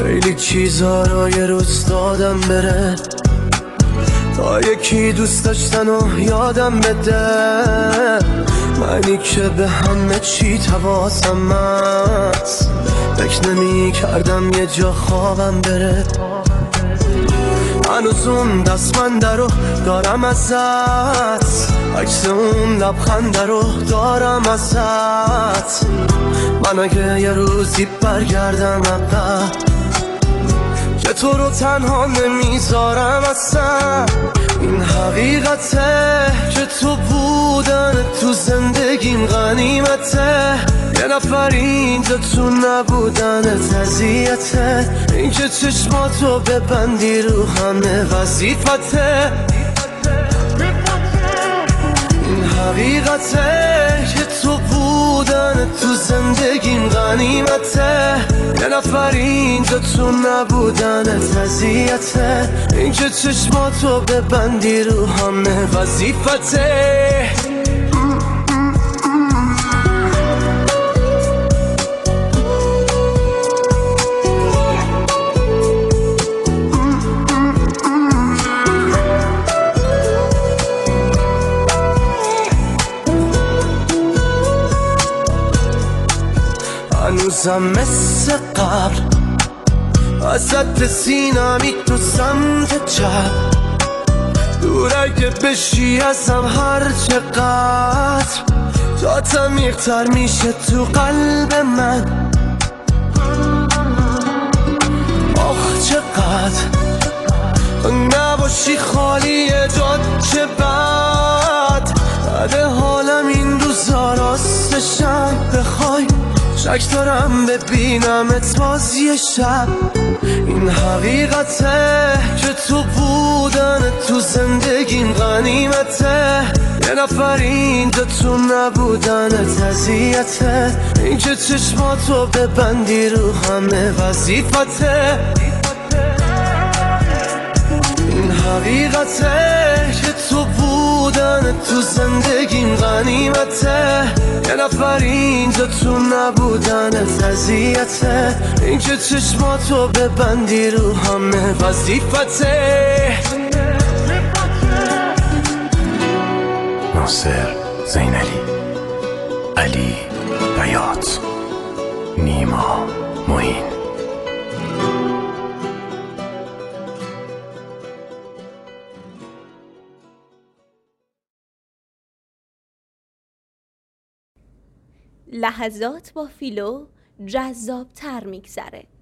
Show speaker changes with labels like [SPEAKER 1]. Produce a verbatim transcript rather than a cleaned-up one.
[SPEAKER 1] خیلی چیزا رو یه روز دادم بره تا یکی دوست داشتن و یادم بده. منی که به همه چی حواسم هست، فکر نمی کردم یه جا خوابم بره. هنوز اون دستمنده رو دارم ازت، عکس اون لبخنده رو دارم ازت. من اگه یه روزی برگردم عقب، که تو رو تنها نمیذارم اصلا. این حقیقته که تو بودن تو زندگیم غنیمته. یه نفر اینجا تو نبودن اذیته. این که چشماتو ببندی رو همه وظیفته. این حقیقته که تو بودن تو زندگیم غنیمته. یه نفر اینجا تو نبودن اذیته. این که چشماتو ببندی رو همه وظیفته. هنوزم مثل قبل ازت سینمی تو سمت چپ. دور اگه بشی ازم هر چقدر، تا تمیق‌تر میشه تو قلب من. آخ چقدر نباشی خالی داد چه بد. بعد حالم این روزا راستشم بخوای، شک دارم ببینمت باز یه شب. این حقیقته که تو بودن تو زندگیم غنیمته. یه نفر اینجا تو نبودنت اذیته. این که چشماتو ببندی رو همه وظیفته. این حقیقته که تو بودن تو زندگیم غنیمته. یه نفر اینجا تو نبودنت اذیته. این که چشماتو ببندی رو همه وظیفته.
[SPEAKER 2] ناصر زینالی، علی بیات، نیما معین.
[SPEAKER 3] لحظات با فیلو جذاب تر میگذره.